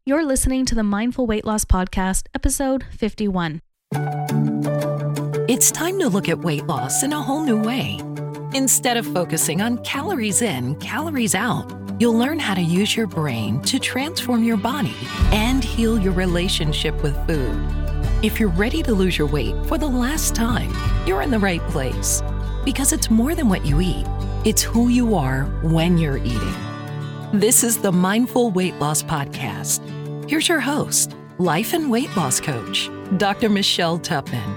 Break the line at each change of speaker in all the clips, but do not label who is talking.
You're listening to the Mindful Weight Loss Podcast, episode 51.
It's time to look at weight loss in a whole new way. Instead of focusing on calories in, calories out, you'll learn how to use your brain to transform your body and heal your relationship with food. If you're ready to lose your weight for the last time, you're in the right place. Because it's more than what you eat. It's who you are when you're eating. This is the Mindful Weight Loss Podcast. Here's your host, life and weight loss coach, Dr. Michelle Tupman.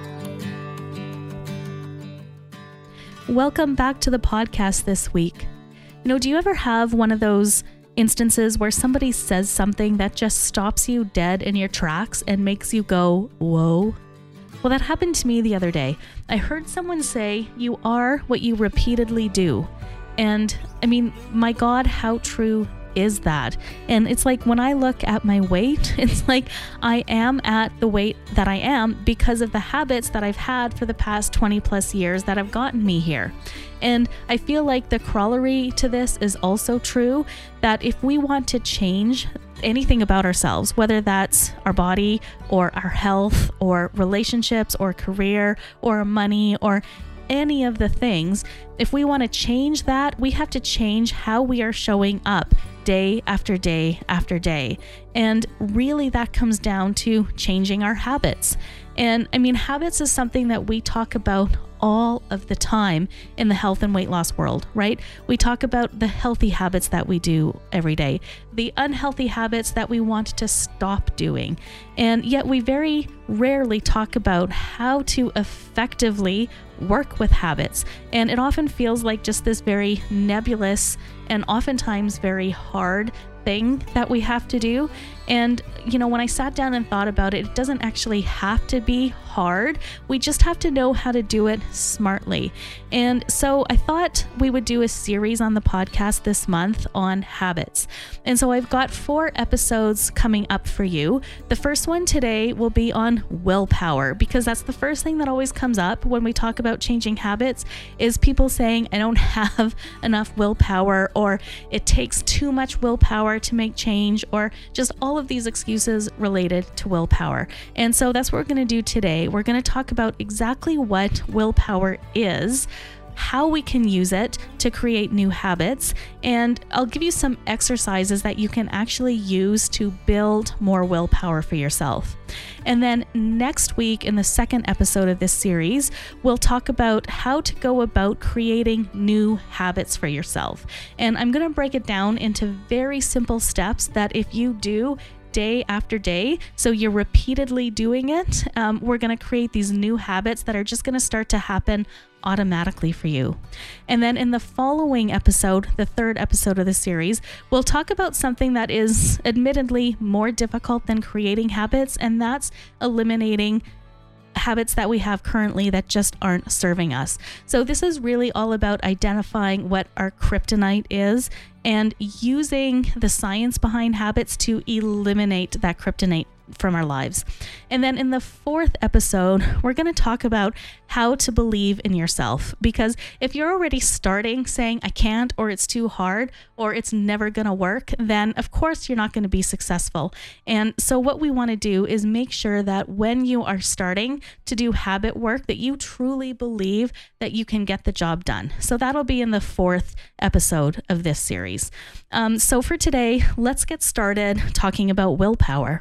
Welcome back to the podcast this week. Do you ever have one of those instances where somebody says something that just stops you dead in your tracks and makes you go, whoa? Well, that happened to me the other day. I heard someone say, you are what you repeatedly do. And my God, how true is that? And it's like when I look at my weight, it's like I am at the weight that I am because of the habits that I've had for the past 20 plus years that have gotten me here. And I feel like the corollary to this is also true, that if we want to change anything about ourselves, whether that's our body or our health or relationships or career or money or any of the things, if we want to change that, we have to change how we are showing up day after day after day. And really that comes down to changing our habits. And habits is something that we talk about all of the time in the health and weight loss world, right? We talk about the healthy habits that we do every day, the unhealthy habits that we want to stop doing. And yet we very rarely talk about how to effectively work with habits. And it often feels like just this very nebulous and oftentimes very hard thing that we have to do. And, when I sat down and thought about it, it doesn't actually have to be hard. We just have to know how to do it smartly. And so I thought we would do a series on the podcast this month on habits. And so I've got 4 episodes coming up for you. The first one today will be on willpower, because that's the first thing that always comes up when we talk about changing habits is people saying, I don't have enough willpower, or it takes too much willpower to make change, or just all of these excuses related to willpower. And so that's what we're going to do today. We're going to talk about exactly what willpower is, how we can use it to create new habits, and I'll give you some exercises that you can actually use to build more willpower for yourself. And then next week, in the second episode of this series, we'll talk about how to go about creating new habits for yourself. And I'm going to break it down into very simple steps that if you do day after day, so you're repeatedly doing it, we're going to create these new habits that are just going to start to happen automatically for you. And then in the following episode, the third episode of the series, we'll talk about something that is admittedly more difficult than creating habits, and that's eliminating habits that we have currently that just aren't serving us. So this is really all about identifying what our kryptonite is and using the science behind habits to eliminate that kryptonite from our lives. And then in the fourth episode, we're going to talk about how to believe in yourself. Because if you're already starting saying, I can't, or it's too hard, or it's never going to work, then of course you're not going to be successful. And so what we want to do is make sure that when you are starting to do habit work, that you truly believe that you can get the job done. So that'll be in the fourth episode of this series. So for today, let's get started talking about willpower.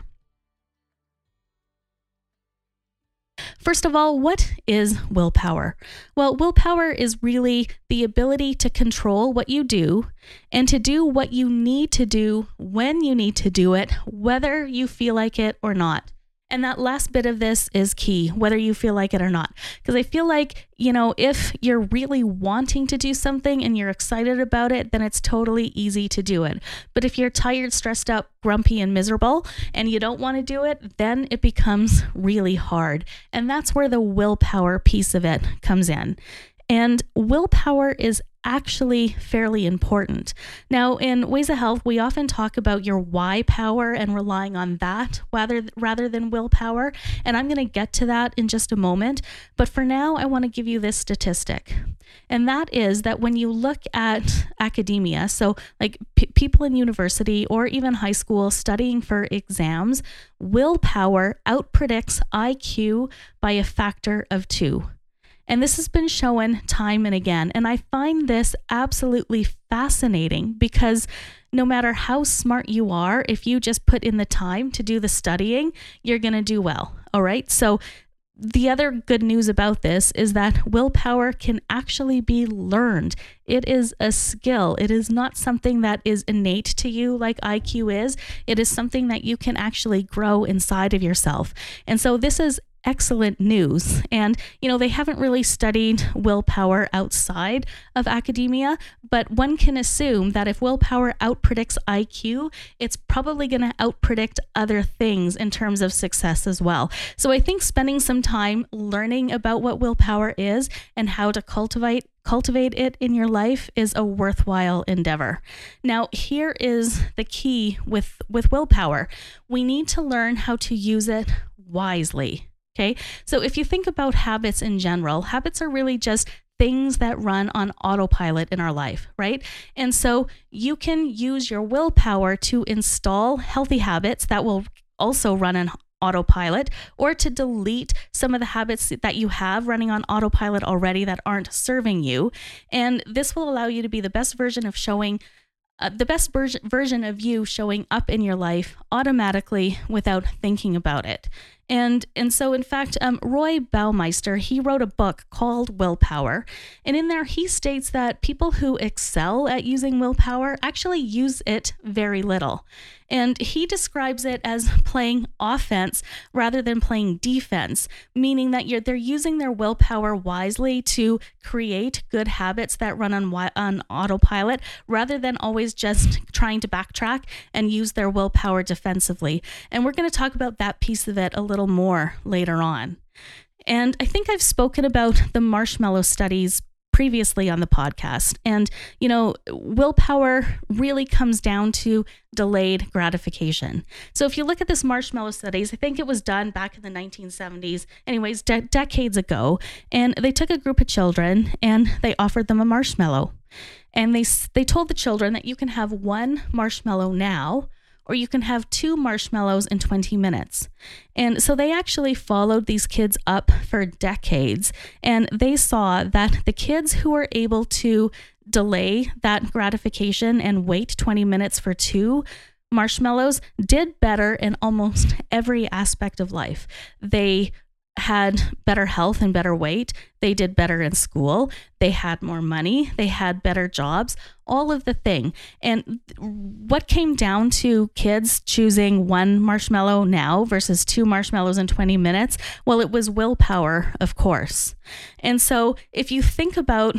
First of all, what is willpower? Well, willpower is really the ability to control what you do and to do what you need to do when you need to do it, whether you feel like it or not. And that last bit of this is key, whether you feel like it or not. Because I feel like, if you're really wanting to do something and you're excited about it, then it's totally easy to do it. But if you're tired, stressed out, grumpy, and miserable, and you don't want to do it, then it becomes really hard. And that's where the willpower piece of it comes in. And willpower is actually fairly important. Now, in Ways of Health, we often talk about your why power and relying on that rather than willpower. And I'm going to get to that in just a moment. But for now, I want to give you this statistic. And that is that when you look at academia, so like people in university or even high school studying for exams, willpower outpredicts IQ by a factor of 2. And this has been shown time and again. And I find this absolutely fascinating because no matter how smart you are, if you just put in the time to do the studying, you're going to do well. All right. So the other good news about this is that willpower can actually be learned. It is a skill. It is not something that is innate to you like IQ is. It is something that you can actually grow inside of yourself. And so this is excellent news. And, they haven't really studied willpower outside of academia, but one can assume that if willpower outpredicts IQ, it's probably going to outpredict other things in terms of success as well. So I think spending some time learning about what willpower is and how to cultivate it in your life is a worthwhile endeavor. Now, here is the key with willpower. We need to learn how to use it wisely. Okay, so if you think about habits in general, habits are really just things that run on autopilot in our life, right? And so you can use your willpower to install healthy habits that will also run on autopilot, or to delete some of the habits that you have running on autopilot already that aren't serving you. And this will allow you to be the best version of version of you showing up in your life automatically without thinking about it. And so, in fact, Roy Baumeister, he wrote a book called Willpower. And in there, he states that people who excel at using willpower actually use it very little. And he describes it as playing offense rather than playing defense, meaning that they're using their willpower wisely to create good habits that run on autopilot rather than always just trying to backtrack and use their willpower defensively. And we're going to talk about that piece of it a little more later on. And I think I've spoken about the marshmallow studies previously on the podcast. And, willpower really comes down to delayed gratification. So if you look at this marshmallow studies, I think it was done back in the 1970s, anyways, decades ago. And they took a group of children and they offered them a marshmallow. And they told the children that you can have one marshmallow now, or you can have 2 marshmallows in 20 minutes. And so they actually followed these kids up for decades, and they saw that the kids who were able to delay that gratification and wait 20 minutes for 2 marshmallows did better in almost every aspect of life. They had better health and better weight. They did better in school. They had more money. They had better jobs, all of the thing. And what came down to kids choosing 1 marshmallow now versus 2 marshmallows in 20 minutes? Well, it was willpower, of course. And so if you think about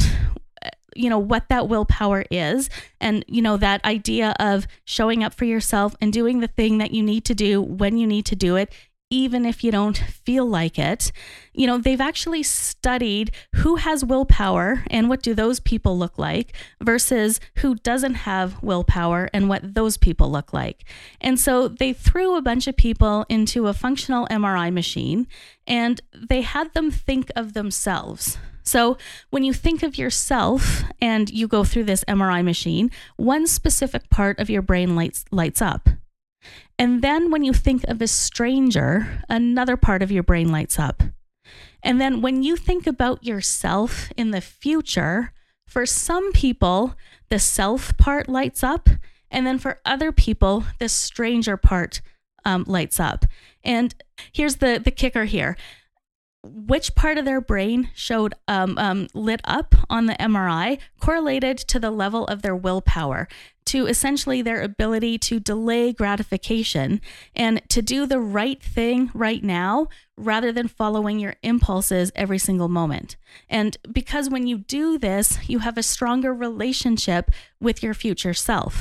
what that willpower is, and, that idea of showing up for yourself and doing the thing that you need to do when you need to do it, even if you don't feel like it, they've actually studied who has willpower and what do those people look like versus who doesn't have willpower and what those people look like. And so they threw a bunch of people into a functional MRI machine and they had them think of themselves. So when you think of yourself and you go through this MRI machine, one specific part of your brain lights up. And then when you think of a stranger, another part of your brain lights up. And then when you think about yourself in the future, for some people, the self part lights up. And then for other people, the stranger part lights up. And here's the kicker here. Which part of their brain showed lit up on the MRI correlated to the level of their willpower, to essentially their ability to delay gratification and to do the right thing right now rather than following your impulses every single moment. And because when you do this, you have a stronger relationship with your future self.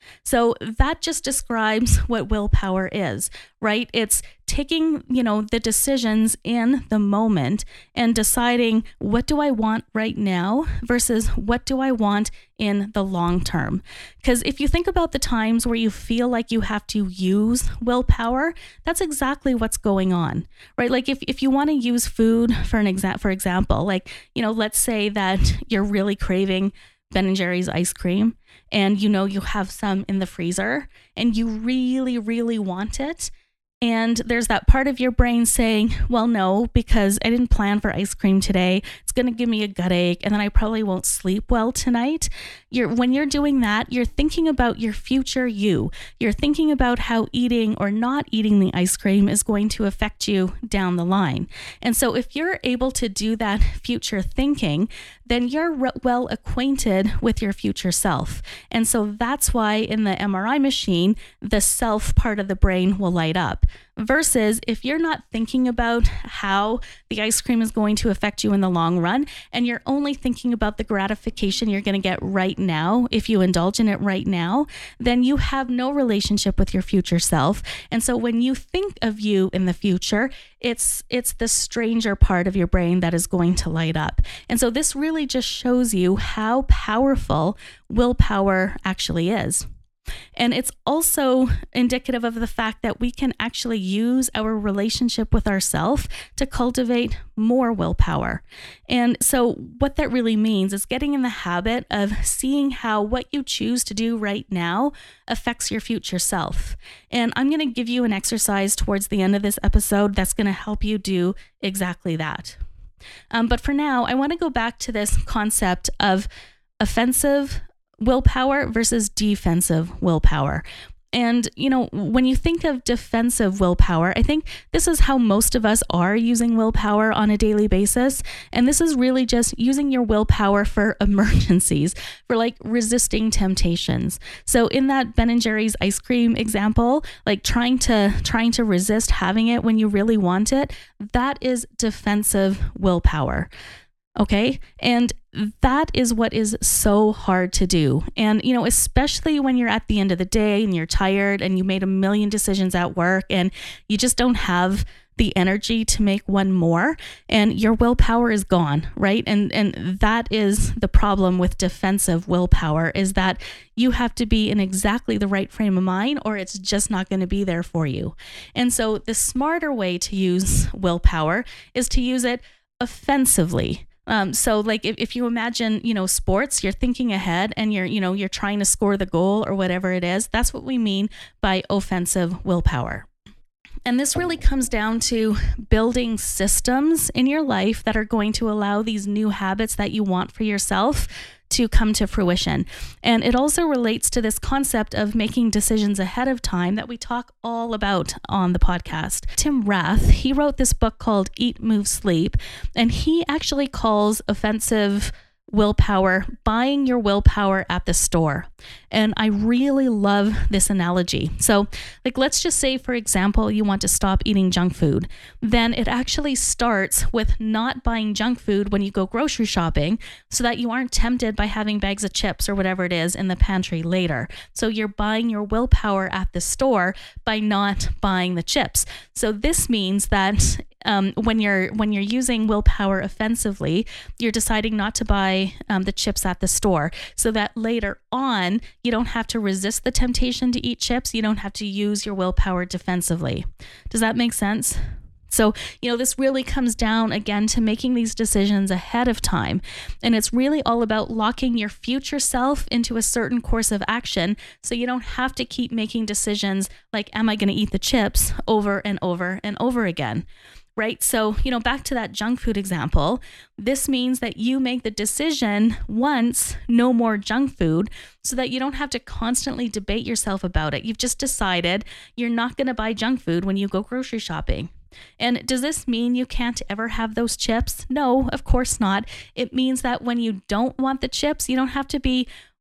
So that just describes what willpower is, right? It's taking, the decisions in the moment and deciding what do I want right now versus what do I want in the long term. Because if you think about the times where you feel like you have to use willpower, that's exactly what's going on, right? Like if you want to use food for example, like, let's say that you're really craving Ben & Jerry's ice cream and you have some in the freezer and you really, really want it. And there's that part of your brain saying, well, no, because I didn't plan for ice cream today. It's going to give me a gut ache and then I probably won't sleep well tonight. When you're doing that, you're thinking about your future you. You're thinking about how eating or not eating the ice cream is going to affect you down the line. And so if you're able to do that future thinking, then you're well acquainted with your future self. And so that's why in the MRI machine, the self part of the brain will light up. Versus if you're not thinking about how the ice cream is going to affect you in the long run, and you're only thinking about the gratification you're going to get right now, if you indulge in it right now, then you have no relationship with your future self. And so when you think of you in the future, it's the stranger part of your brain that is going to light up. And so this really just shows you how powerful willpower actually is. And it's also indicative of the fact that we can actually use our relationship with ourselves to cultivate more willpower. And so what that really means is getting in the habit of seeing how what you choose to do right now affects your future self. And I'm going to give you an exercise towards the end of this episode that's going to help you do exactly that. But for now, I want to go back to this concept of offensive willpower versus defensive willpower. And, when you think of defensive willpower, I think this is how most of us are using willpower on a daily basis. And this is really just using your willpower for emergencies, for like resisting temptations. So in that Ben & Jerry's ice cream example, like trying to resist having it when you really want it, that is defensive willpower. Okay. And that is what is so hard to do. And, especially when you're at the end of the day and you're tired and you made a million decisions at work and you just don't have the energy to make one more and your willpower is gone, right? And that is the problem with defensive willpower, is that you have to be in exactly the right frame of mind or it's just not going to be there for you. And so the smarter way to use willpower is to use it offensively. So like if you imagine, sports, you're thinking ahead and you're trying to score the goal or whatever it is. That's what we mean by offensive willpower. And this really comes down to building systems in your life that are going to allow these new habits that you want for yourself to come to fruition. And it also relates to this concept of making decisions ahead of time that we talk all about on the podcast. Tim Rath, he wrote this book called Eat, Move, Sleep, and he actually calls offensive willpower buying your willpower at the store. And I really love this analogy. So like, let's just say, for example, you want to stop eating junk food. Then it actually starts with not buying junk food when you go grocery shopping so that you aren't tempted by having bags of chips or whatever it is in the pantry later. So you're buying your willpower at the store by not buying the chips. So this means that when you're using willpower offensively, you're deciding not to buy the chips at the store so that later on you don't have to resist the temptation to eat chips. You don't have to use your willpower defensively. Does that make sense? So, this really comes down again to making these decisions ahead of time. And it's really all about locking your future self into a certain course of action so you don't have to keep making decisions like, am I going to eat the chips over and over and over again? Right? So, back to that junk food example, this means that you make the decision once, no more junk food, so that you don't have to constantly debate yourself about it. You've just decided you're not going to buy junk food when you go grocery shopping. And does this mean you can't ever have those chips? No, of course not. It means that when you don't want the chips, you don't have to be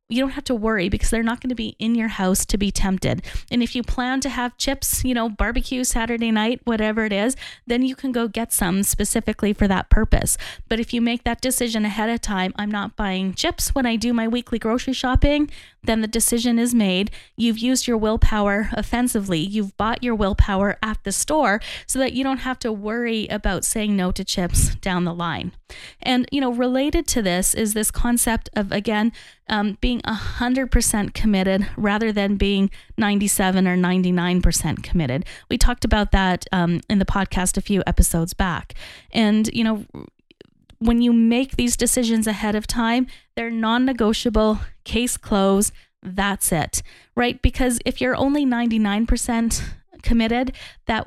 you don't have to worry because they're not going to be in your house to be tempted. And if you plan to have chips, barbecue Saturday night, whatever it is, then you can go get some specifically for that purpose. But if you make that decision ahead of time, I'm not buying chips when I do my weekly grocery shopping, then the decision is made. You've used your willpower offensively. You've bought your willpower at the store so that you don't have to worry about saying no to chips down the line. And, related to this is this concept of, again, being 100% committed rather than being 97 or 99% committed. We talked about that in the podcast a few episodes back. And, when you make these decisions ahead of time, they're non-negotiable, case closed, that's it, right? Because if you're only 99% committed, that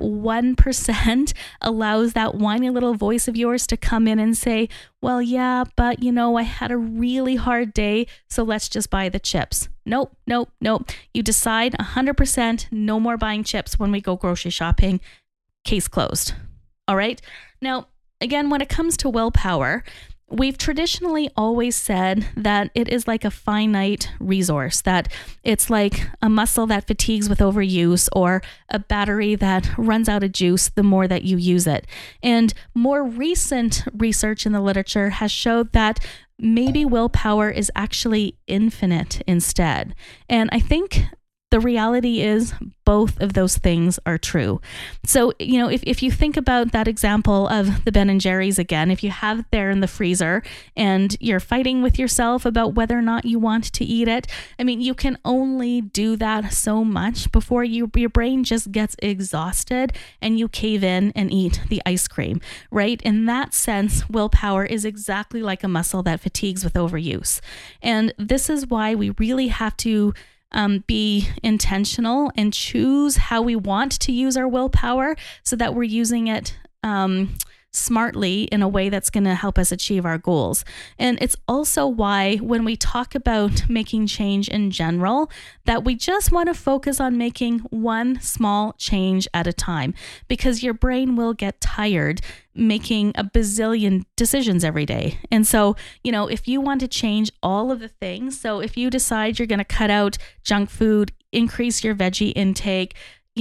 1% allows that whiny little voice of yours to come in and say, well, yeah, but I had a really hard day, so let's just buy the chips. Nope. You decide 100%, no more buying chips when we go grocery shopping. Case closed. All right. Now, again, when it comes to willpower, we've traditionally always said that it is like a finite resource, that it's like a muscle that fatigues with overuse or a battery that runs out of juice the more that you use it. And more recent research in the literature has showed that maybe willpower is actually infinite instead. And I think the reality is both of those things are true. So, if you think about that example of the Ben & Jerry's again, if you have it there in the freezer and you're fighting with yourself about whether or not you want to eat it, you can only do that so much before your brain just gets exhausted and you cave in and eat the ice cream, right? In that sense, willpower is exactly like a muscle that fatigues with overuse. And this is why we really have to be intentional and choose how we want to use our willpower so that we're using it smartly in a way that's going to help us achieve our goals. And it's also why when we talk about making change in general, that we just want to focus on making one small change at a time, because your brain will get tired making a bazillion decisions every day. And so, if you want to change all of the things, so if you decide you're going to cut out junk food, increase your veggie intake,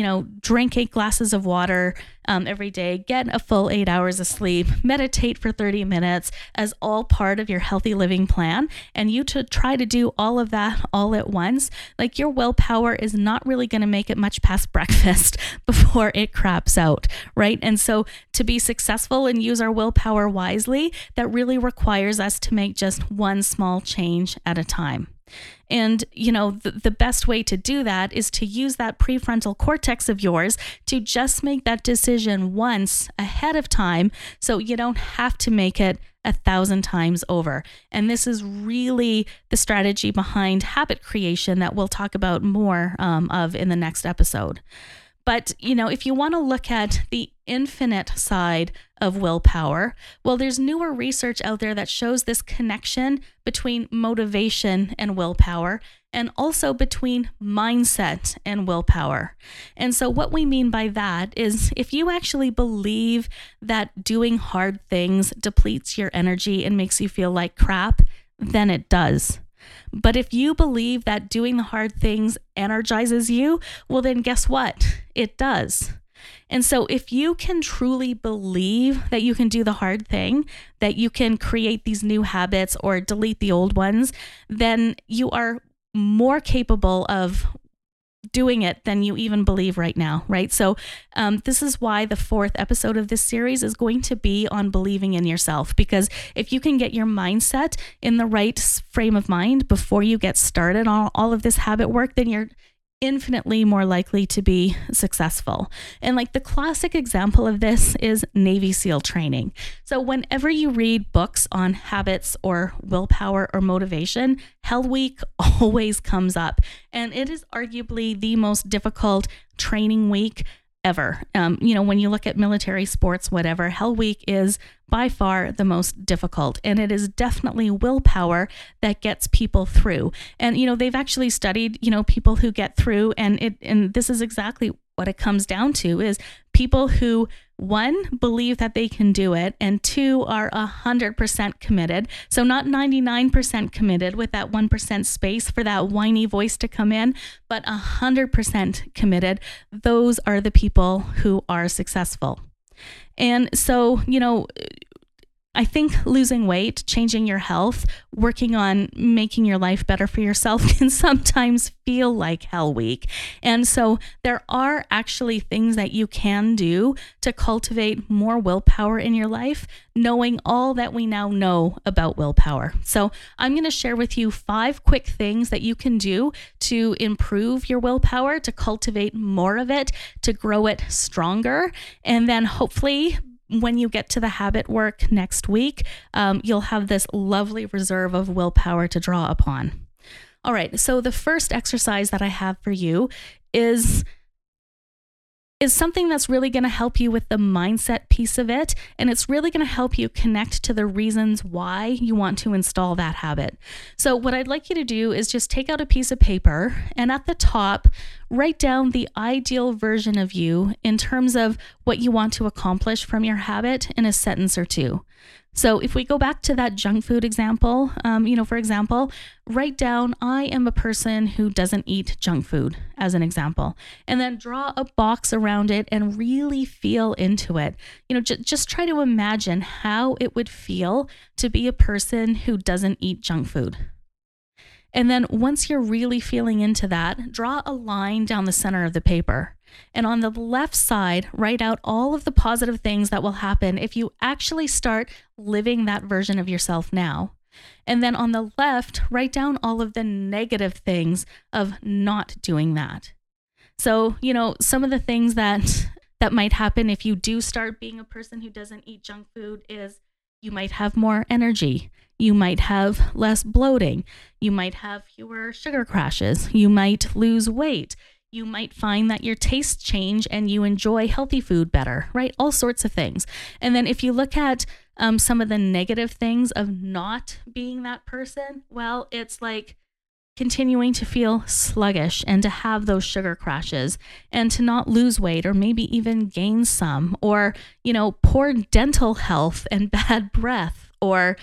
drink 8 glasses of water every day, get a full 8 hours of sleep, meditate for 30 minutes as all part of your healthy living plan, and you to try to do all of that all at once, like your willpower is not really going to make it much past breakfast before it craps out, right? And so to be successful and use our willpower wisely, that really requires us to make just one small change at a time. And, the best way to do that is to use that prefrontal cortex of yours to just make that decision once ahead of time so you don't have to make it 1,000 times over. And this is really the strategy behind habit creation that we'll talk about more of in the next episode. But, if you want to look at the infinite side of willpower, well, there's newer research out there that shows this connection between motivation and willpower, and also between mindset and willpower. And so what we mean by that is if you actually believe that doing hard things depletes your energy and makes you feel like crap, then it does. But if you believe that doing the hard things energizes you, well, then guess what? It does. And so if you can truly believe that you can do the hard thing, that you can create these new habits or delete the old ones, then you are more capable of doing it than you even believe right now, right? So this is why the 4th episode of this series is going to be on believing in yourself, because if you can get your mindset in the right frame of mind before you get started on all of this habit work, then you're infinitely more likely to be successful. And like the classic example of this is Navy SEAL training. So whenever you read books on habits or willpower or motivation, Hell Week always comes up. And it is arguably the most difficult training week ever. When you look at military sports, whatever, Hell Week is by far the most difficult. And it is definitely willpower that gets people through. And, they've actually studied, people who get through, and this is exactly what it comes down to, is people who, one, believe that they can do it, and two, are 100% committed. So not 99% committed with that 1% space for that whiny voice to come in, but 100% committed. Those are the people who are successful. And so, I think losing weight, changing your health, working on making your life better for yourself can sometimes feel like hell week. And so there are actually things that you can do to cultivate more willpower in your life, knowing all that we now know about willpower. So I'm going to share with you 5 quick things that you can do to improve your willpower, to cultivate more of it, to grow it stronger, and then hopefully when you get to the habit work next week, you'll have this lovely reserve of willpower to draw upon. All right, so the first exercise that I have for you is something that's really going to help you with the mindset piece of it. And it's really going to help you connect to the reasons why you want to install that habit. So what I'd like you to do is just take out a piece of paper and at the top, write down the ideal version of you in terms of what you want to accomplish from your habit in a sentence or two. So if we go back to that junk food example, for example, write down, I am a person who doesn't eat junk food as an example, and then draw a box around it and really feel into it. Just try to imagine how it would feel to be a person who doesn't eat junk food. And then once you're really feeling into that, draw a line down the center of the paper. And on the left side, write out all of the positive things that will happen if you actually start living that version of yourself now. And then on the left, write down all of the negative things of not doing that. So, some of the things that might happen if you do start being a person who doesn't eat junk food is you might have more energy. You might have less bloating. You might have fewer sugar crashes. You might lose weight. You might find that your tastes change and you enjoy healthy food better, right? All sorts of things. And then if you look at some of the negative things of not being that person, well, it's like continuing to feel sluggish and to have those sugar crashes and to not lose weight or maybe even gain some, or, poor dental health and bad breath, or,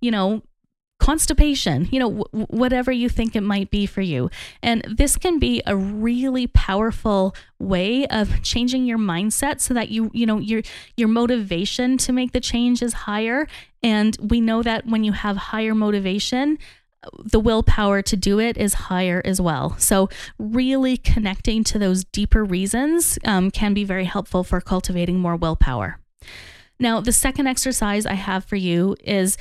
constipation, whatever you think it might be for you. And this can be a really powerful way of changing your mindset so that your motivation to make the change is higher. And we know that when you have higher motivation, the willpower to do it is higher as well. So really connecting to those deeper reasons can be very helpful for cultivating more willpower. Now, the second exercise I have for you is,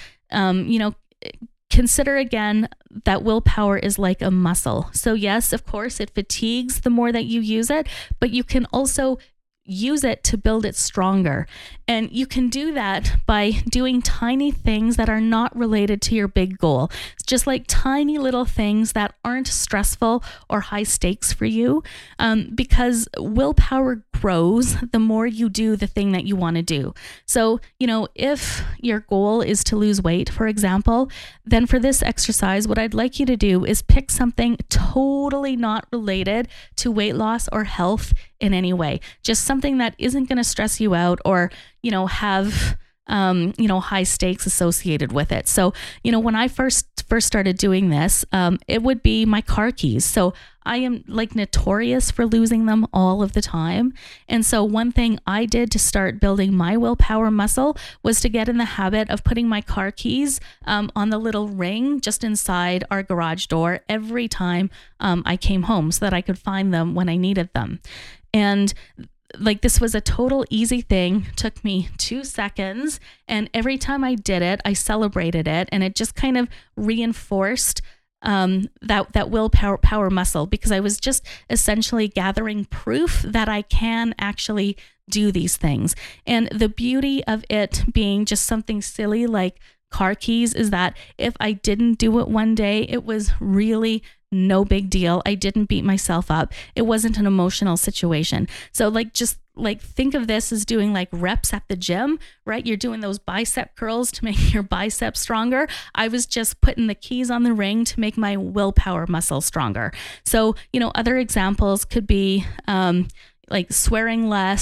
consider again that willpower is like a muscle. So yes, of course, it fatigues the more that you use it, but you can also use it to build it stronger. And you can do that by doing tiny things that are not related to your big goal. It's just like tiny little things that aren't stressful or high stakes for you, because willpower grows the more you do the thing that you want to do. So, if your goal is to lose weight, for example, then for this exercise, what I'd like you to do is pick something totally not related to weight loss or health in any way. Just something that isn't going to stress you out or, have, high stakes associated with it. So, when I first started doing this, it would be my car keys. So I am notorious for losing them all of the time. And so one thing I did to start building my willpower muscle was to get in the habit of putting my car keys on the little ring just inside our garage door every time I came home so that I could find them when I needed them. And this was a total easy thing, took me 2 seconds. And every time I did it, I celebrated it. And it just kind of reinforced that willpower muscle, because I was just essentially gathering proof that I can actually do these things. And the beauty of it being just something silly like car keys is that if I didn't do it one day, it was really no big deal. I didn't beat myself up. It wasn't an emotional situation. So think of this as doing reps at the gym, right? You're doing those bicep curls to make your biceps stronger. I was just putting the keys on the ring to make my willpower muscle stronger. So, other examples could be swearing less,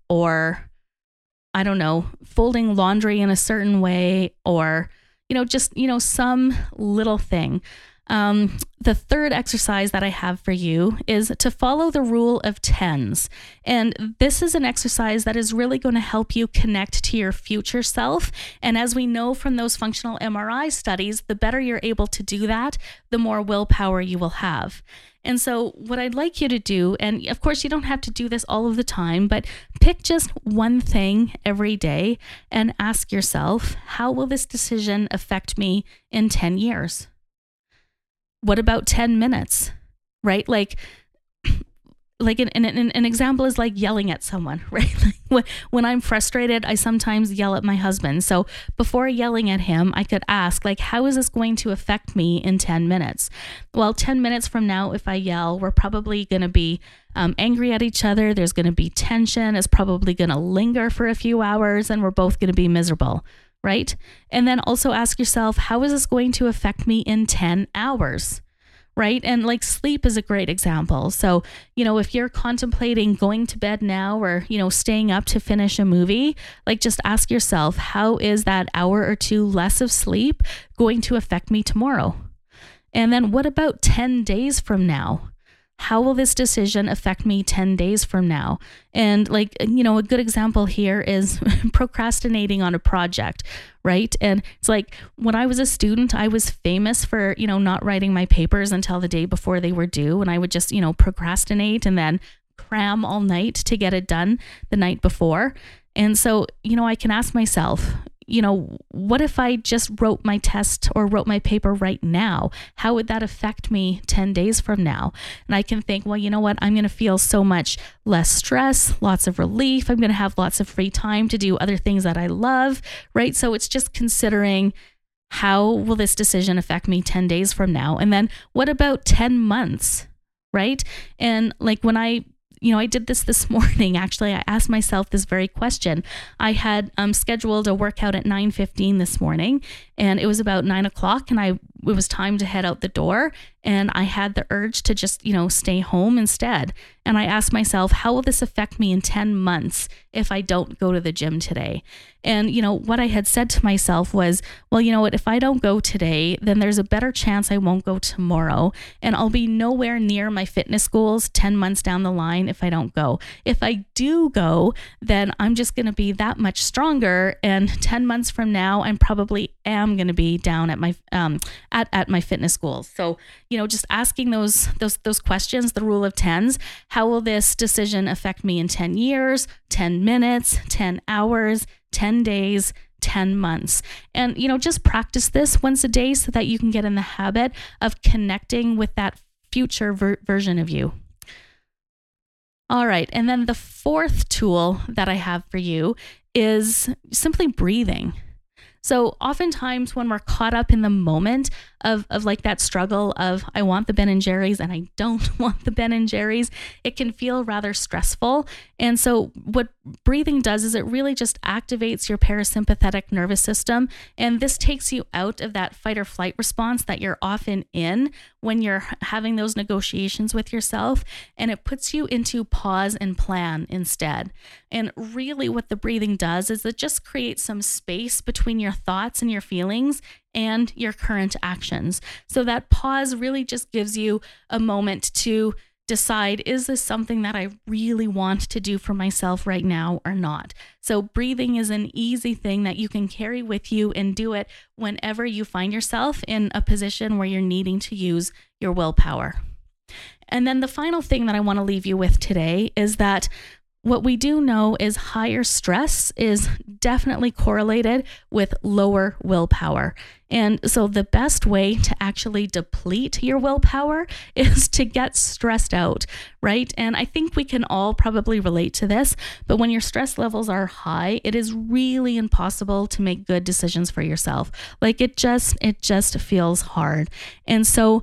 or I don't know, folding laundry in a certain way, or, just, some little thing. The third exercise that I have for you is to follow the rule of tens. And this is an exercise that is really going to help you connect to your future self. And as we know from those functional MRI studies, the better you're able to do that, the more willpower you will have. And so what I'd like you to do, and of course you don't have to do this all of the time, but pick just one thing every day and ask yourself, how will this decision affect me in 10 years? What about 10 minutes, right? Like an example is like yelling at someone, right? When I'm frustrated, I sometimes yell at my husband. So before yelling at him, I could ask, how is this going to affect me in 10 minutes? Well, 10 minutes from now, if I yell, we're probably going to be angry at each other. There's going to be tension. It's probably going to linger for a few hours, and we're both going to be miserable. Right? And then also ask yourself, how is this going to affect me in 10 hours? Right? And sleep is a great example. So, if you're contemplating going to bed now or, staying up to finish a movie, just ask yourself, how is that hour or two less of sleep going to affect me tomorrow? And then what about 10 days from now? How will this decision affect me 10 days from now? And a good example here is procrastinating on a project, right? And it's when I was a student, I was famous for, not writing my papers until the day before they were due. And I would just, procrastinate and then cram all night to get it done the night before. And so, I can ask myself, what if I just wrote my test or wrote my paper right now? How would that affect me 10 days from now? And I can think, well, you know what? I'm going to feel so much less stress, lots of relief. I'm going to have lots of free time to do other things that I love, right? So it's just considering, how will this decision affect me 10 days from now? And then what about 10 months, right? And when I did this morning, actually. I asked myself this very question. I had scheduled a workout at 9:15 this morning, and it was about 9 o'clock, and it was time to head out the door. And I had the urge to just, stay home instead. And I asked myself, how will this affect me in 10 months if I don't go to the gym today? And, what I had said to myself was, well, you know what, if I don't go today, then there's a better chance I won't go tomorrow. And I'll be nowhere near my fitness goals 10 months down the line if I don't go. If I do go, then I'm just going to be that much stronger. And 10 months from now, I probably am going to be down at my, at my fitness goals. So, just asking those questions, the rule of tens, how will this decision affect me in 10 years, 10 minutes, 10 hours, 10 days, 10 months? And, just practice this once a day so that you can get in the habit of connecting with that future version of you. All right. And then the fourth tool that I have for you is simply breathing. So oftentimes when we're caught up in the moment of that struggle of, I want the Ben & Jerry's and I don't want the Ben & Jerry's, it can feel rather stressful. And so what breathing does is it really just activates your parasympathetic nervous system. And this takes you out of that fight or flight response that you're often in when you're having those negotiations with yourself. And it puts you into pause and plan instead. And really what the breathing does is it just creates some space between your thoughts and your feelings and your current actions. So that pause really just gives you a moment to decide, is this something that I really want to do for myself right now or not? So breathing is an easy thing that you can carry with you and do it whenever you find yourself in a position where you're needing to use your willpower. And then the final thing that I want to leave you with today is that what we do know is higher stress is definitely correlated with lower willpower. And so the best way to actually deplete your willpower is to get stressed out, right? And I think we can all probably relate to this, but when your stress levels are high, it is really impossible to make good decisions for yourself. It just feels hard. And so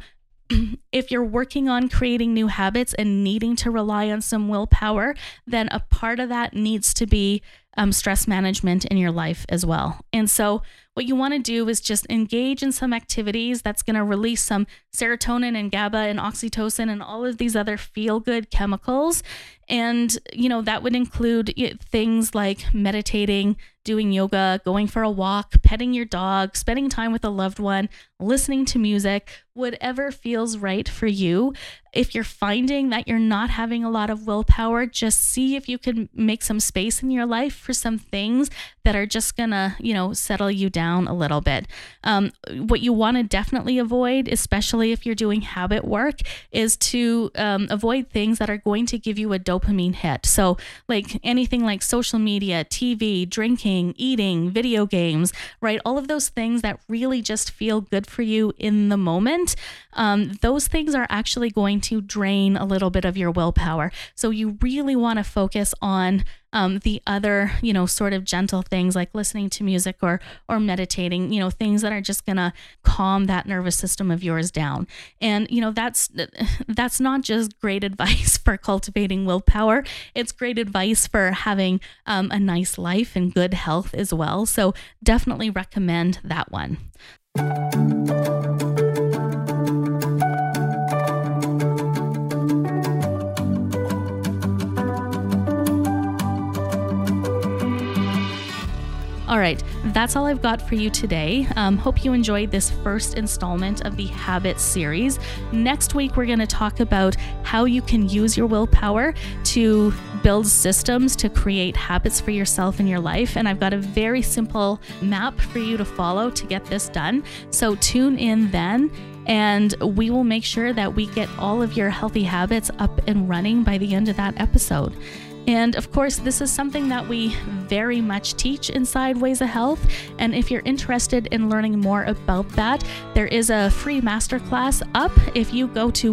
if you're working on creating new habits and needing to rely on some willpower, then a part of that needs to be stress management in your life as well. And so what you want to do is just engage in some activities that's going to release some serotonin and GABA and oxytocin and all of these other feel-good chemicals. And, that would include things like meditating, doing yoga, going for a walk, petting your dog, spending time with a loved one, listening to music, whatever feels right for you. If you're finding that you're not having a lot of willpower, just see if you can make some space in your life for some things that are just gonna, settle you down a little bit. What you want to definitely avoid, especially if you're doing habit work, is to avoid things that are going to give you a dopamine hit. So like anything like social media, TV, drinking, eating, video games, right? All of those things that really just feel good for you in the moment. Those things are actually going to drain a little bit of your willpower. So you really want to focus on the other, sort of gentle things like listening to music or meditating, things that are just going to calm that nervous system of yours down. And, that's not just great advice for cultivating willpower. It's great advice for having a nice life and good health as well. So definitely recommend that one. All right, that's all I've got for you today. Hope you enjoyed this first installment of the Habits series. Next week, we're going to talk about how you can use your willpower to build systems to create habits for yourself in your life. And I've got a very simple map for you to follow to get this done. So tune in then, and we will make sure that we get all of your healthy habits up and running by the end of that episode. And of course, this is something that we very much teach inside Ways of Health. And if you're interested in learning more about that, there is a free masterclass up. If you go to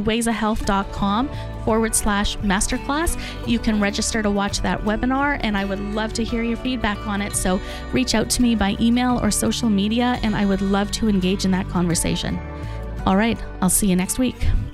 waysofhealth.com/masterclass, you can register to watch that webinar, and I would love to hear your feedback on it. So reach out to me by email or social media, and I would love to engage in that conversation. All right, I'll see you next week.